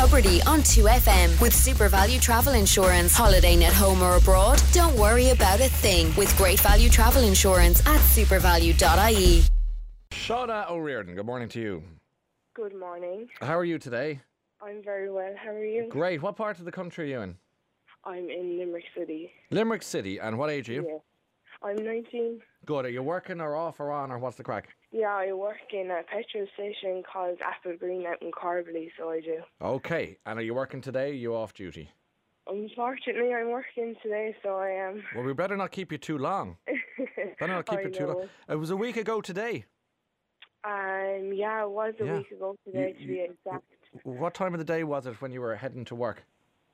Tubridy on 2FM with Super Value Travel Insurance. Holidaying at home or abroad? Don't worry about a thing with Great Value Travel Insurance at supervalue.ie. Shauna O'Riordan, good morning to you. Good morning. How are you today? I'm very well. How are you? Great. What part of the country are you in? I'm in Limerick City. Limerick City. And what age are you? Yeah. I'm 19. Good. Are you working or off or on or what's the crack? Yeah, I work in a petrol station called Apple Green out in Corbally, so I do. Okay. And are you working today or are you off duty? Unfortunately, I'm working today, so I am. Well, we better not keep you too long. Better not keep you too long. It was a week ago today. Yeah, it was a week ago today, to be exact. What time of the day was it when you were heading to work?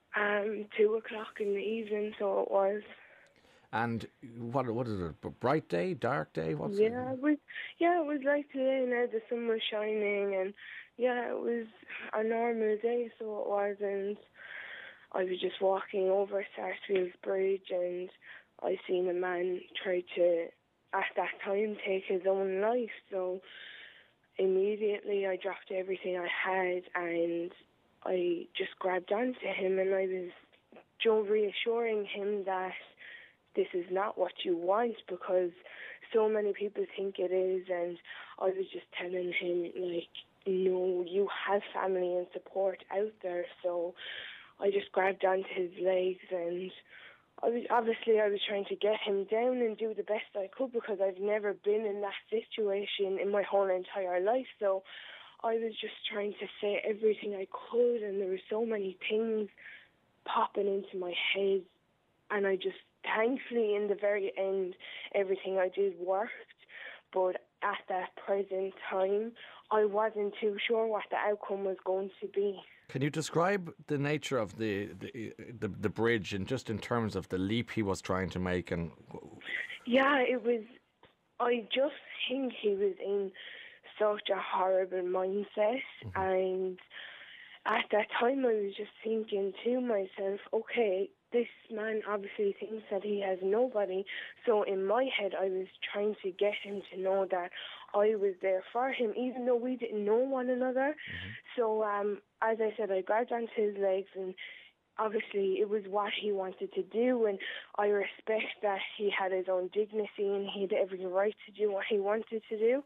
2 o'clock in the evening, so it was. And what is it? A bright day, dark day? It was like today. Now the sun was shining, and it was a normal day. So it was, and I was just walking over Sarsfields Bridge, and I seen a man try to, at that time, take his own life. So immediately I dropped everything I had, and I just grabbed onto him, and I was reassuring him that this is not what you want, because so many people think it is. And I was just telling him, like, no, you have family and support out there. So I just grabbed onto his legs, and I was trying to get him down and do the best I could, because I've never been in that situation in my whole entire life. So I was just trying to say everything I could, and there were so many things popping into my head, and I just, thankfully, in the very end, everything I did worked. But at that present time, I wasn't too sure what the outcome was going to be. Can you describe the nature of the bridge, and just in terms of the leap he was trying to make? And yeah, it was. I just think he was in such a horrible mindset, and at that time, I was just thinking to myself, okay, this man obviously thinks that he has nobody. So in my head, I was trying to get him to know that I was there for him, even though we didn't know one another. So as I said, I grabbed onto his legs, and obviously it was what he wanted to do, and I respect that he had his own dignity and he had every right to do what he wanted to do.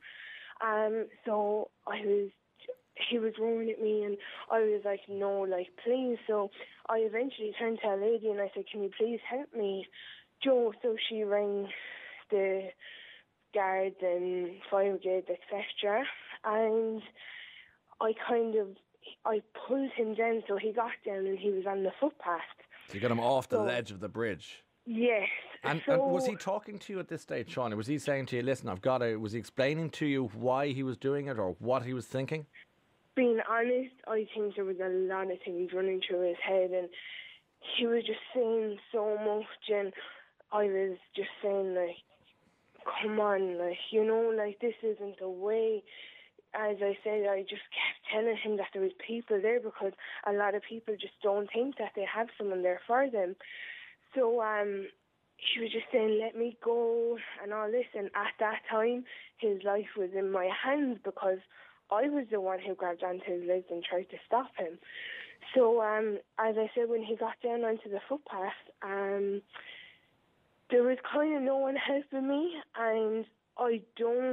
So he was roaring at me, and I was like, no, like, please. So I eventually turned to a lady and I said, can you please help me, Joe? So she rang the guards and fire brigade, etc. And I pulled him down, so he got down and he was on the footpath. So you got him off the ledge of the bridge? Yes. And was he talking to you at this stage, Shauna? Was he saying to you, listen, was he explaining to you why he was doing it or what he was thinking? Being honest, I think there was a lot of things running through his head, and he was just saying so much, and I was just saying, like, come on, like, this isn't the way. As I said, I just kept telling him that there was people there, because a lot of people just don't think that they have someone there for them. So he was just saying, let me go and all this, and at that time his life was in my hands, because I was the one who grabbed onto his legs and tried to stop him. So, as I said, when he got down onto the footpath, there was kind of no one helping me, and I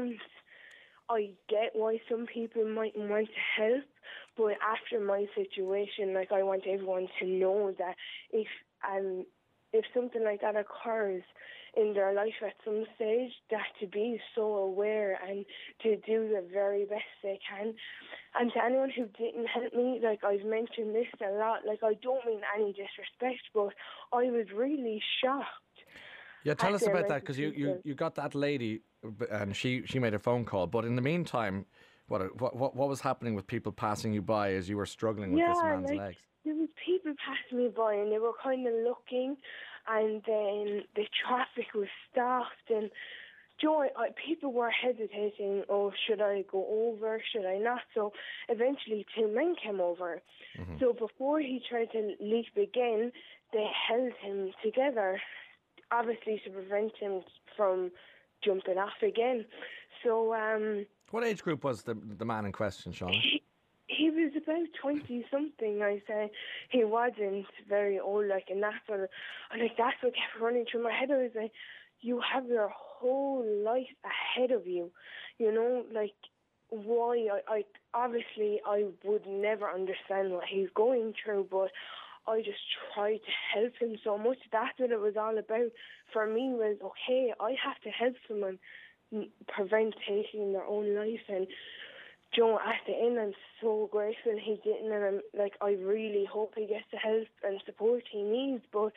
get why some people mightn't want to help, but after my situation, like, I want everyone to know that if something like that occurs in their life at some stage, that to be so aware and to do the very best they can. And to anyone who didn't help me, like, I've mentioned this a lot, like, I don't mean any disrespect, but I was really shocked. Yeah, tell us about that, because you got that lady and she made a phone call, but in the meantime, what was happening with people passing you by as you were struggling with this man's legs? There was people passing me by, and they were kind of looking, and then the traffic was stopped, and people were hesitating, should I go over, should I not? So eventually 2 men came over. So before he tried to leap again, they held him together, obviously to prevent him from jumping off again. So what age group was the man in question, Shauna? he was about 20-something. I said he wasn't very old, like, and that's what kept running through my head. I was like, you have your whole life ahead of you, you know, like, why? I obviously I would never understand what he's going through, but I just tried to help him so much. That's what it was all about for me, was, okay, I have to help someone prevent taking their own life. And Joe, at the end, I'm so grateful he didn't, and I'm like, I really hope he gets the help and support he needs. But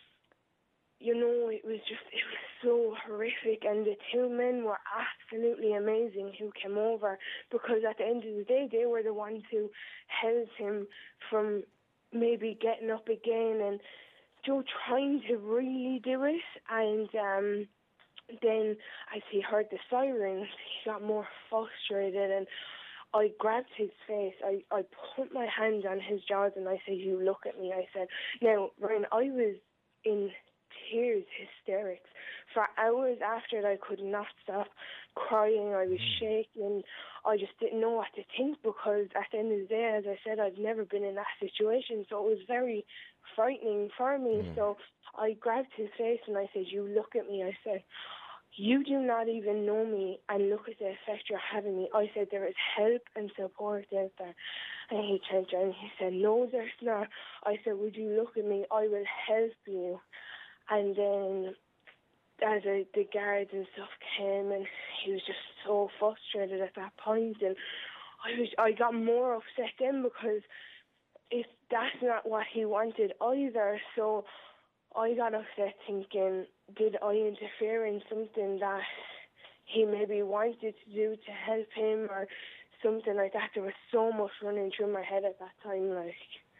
you know, it was so horrific, and the two men were absolutely amazing who came over, because at the end of the day, they were the ones who held him from maybe getting up again and Joe trying to really do it. And then as he heard the sirens, he got more frustrated, and I grabbed his face. I put my hand on his jaws and I said, you look at me. I said, now, Ryan, I was in tears, hysterics. For hours after it, I could not stop crying. I was shaking. I just didn't know what to think, because at the end of the day, as I said, I've never been in that situation, so it was very frightening for me. So I grabbed his face and I said, you look at me. I said, you do not even know me, and look at the effect you're having me. I said, there is help and support out there. And he turned around and he said, no, there's not. I said, would you look at me? I will help you. And then as the guards and stuff came, and he was just so frustrated at that point, and I got more upset then, because if that's not what he wanted either. So I got upset thinking, did I interfere in something that he maybe wanted to do to help him or something like that? There was so much running through my head at that time, like.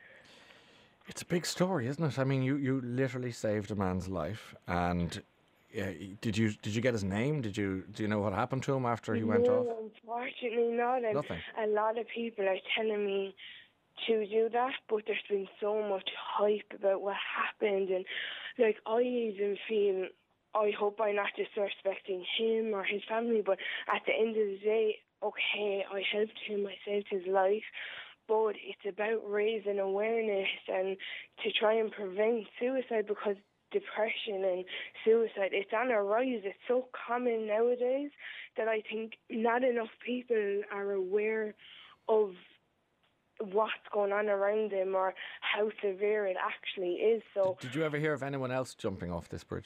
It's a big story, isn't it? I mean, you literally saved a man's life, and did you get his name? Do you know what happened to him after he went off? No, unfortunately not. And nothing. A lot of people are telling me to do that, but there's been so much hype about what happened, and like, I even feel, I hope I'm not disrespecting him or his family, but at the end of the day, okay, I helped him, I saved his life, but it's about raising awareness and to try and prevent suicide, because depression and suicide, it's on a rise. It's so common nowadays that I think not enough people are aware of what's going on around them or how severe it actually is. So, did you ever hear of anyone else jumping off this bridge?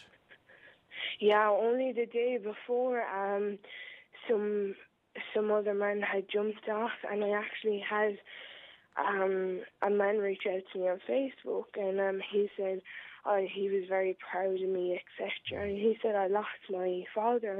Yeah, only the day before, some other man had jumped off, and I actually had a man reach out to me on Facebook, and he said he was very proud of me, etc. And he said, I lost my father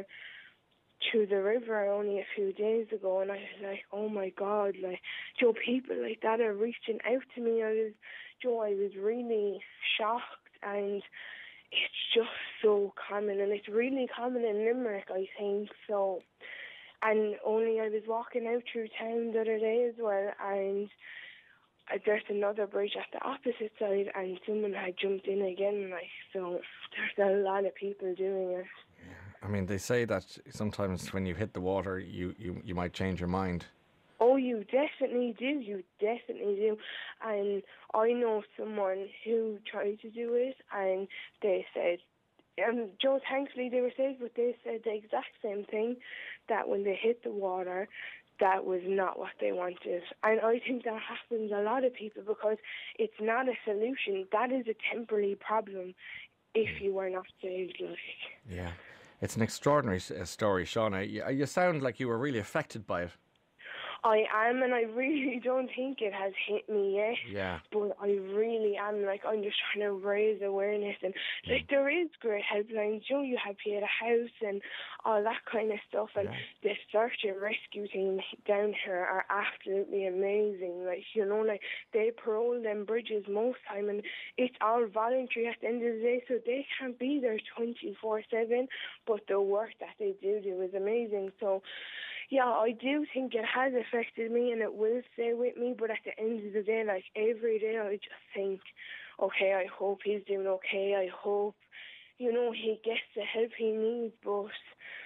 to the river only a few days ago, and I was like, oh my God, like, Joe, people like that are reaching out to me. I was really shocked, and it's just so common, and it's really common in Limerick, I think. So, and only I was walking out through town the other day as well, and there's another bridge at the opposite side, and someone had jumped in again, like, so there's a lot of people doing it. I mean, they say that sometimes when you hit the water, you might change your mind. Oh, you definitely do. You definitely do. And I know someone who tried to do it, and they said, Joe, thankfully they were safe, but they said the exact same thing, that when they hit the water, that was not what they wanted. And I think that happens a lot of people, because it's not a solution. That is a temporary problem if you are not saved. Like. Yeah. It's an extraordinary story, Shauna. You sound like you were really affected by it. I am, and I really don't think it has hit me yet. Yeah. But I really am. Like, I'm just trying to raise awareness, and like, there is great helplines. You know, you have Pieta House and all that kind of stuff, and the search and rescue team down here are absolutely amazing. Like, you know, like, they parole them bridges most time, and it's all voluntary at the end of the day, so they can't be there 24/7. But the work that they do is amazing. So, yeah, I do think it has affected me, and it will stay with me, but at the end of the day, like, every day I just think, okay, I hope he's doing okay, I hope, you know, he gets the help he needs, but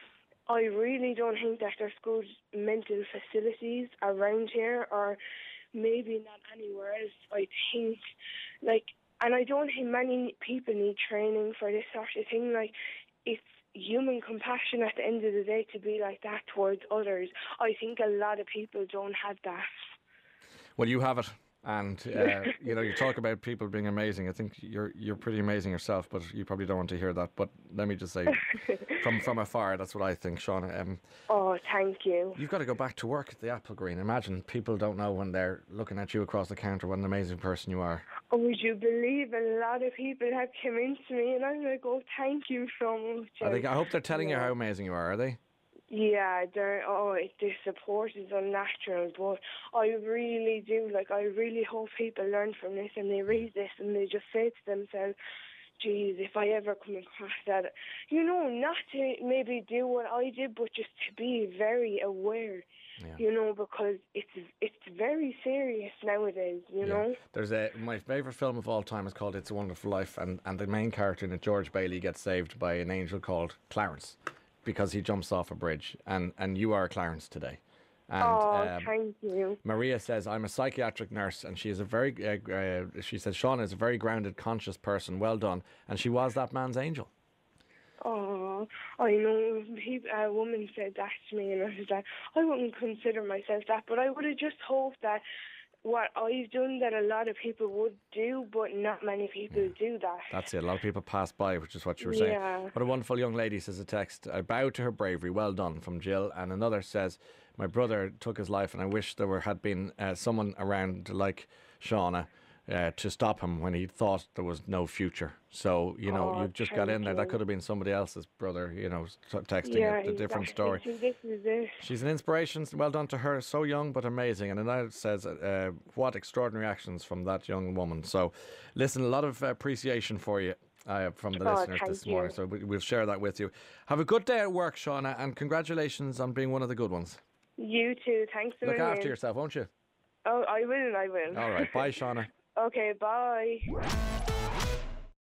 I really don't think that there's good mental facilities around here, or maybe not anywhere else. I think, like, and I don't think many people need training for this sort of thing. Like, it's human compassion at the end of the day to be like that towards others. I think a lot of people don't have that. Well, you have it. And, you talk about people being amazing. I think you're pretty amazing yourself, but you probably don't want to hear that. But let me just say, from afar, that's what I think, Shauna. Oh, thank you. You've got to go back to work at the Applegreen. Imagine people don't know when they're looking at you across the counter what an amazing person you are. Oh, would you believe a lot of people have come into me and I'm like, oh, thank you so much. I hope they're telling you how amazing you are they? Yeah, the support is unnatural, but I really do. Like, I really hope people learn from this and they read this and they just say to themselves, geez, if I ever come across that, not to maybe do what I did, but just to be very aware, because it's very serious nowadays, know. There's my favourite film of all time is called It's a Wonderful Life, and the main character in it, George Bailey, gets saved by an angel called Clarence, because he jumps off a bridge, and you are Clarence today. And, thank you. Maria says, I'm a psychiatric nurse, and she is she says, Shauna is a very grounded, conscious person. Well done. And she was that man's angel. Oh, I know. A woman said that to me, and I was like, I wouldn't consider myself that, but I would have just hoped that what I've done that a lot of people would do, but not many people do that. That's it. A lot of people pass by, which is what you were saying. What a wonderful young lady, says a text. I bow to her bravery. Well done, from Jill. And another says, my brother took his life and I wish there had been someone around like Shauna to stop him when he thought there was no future. So, you've just got in there. That could have been somebody else's brother, texting a different story. This is it. She's an inspiration. Well done to her. So young but amazing. And another says, what extraordinary actions from that young woman. So, listen, a lot of appreciation for you from the listeners this morning. So we'll share that with you. Have a good day at work, Shauna, and congratulations on being one of the good ones. You too. Thanks a million. Look after yourself, won't you? Oh, I will. All right. Bye, Shauna. Okay, bye.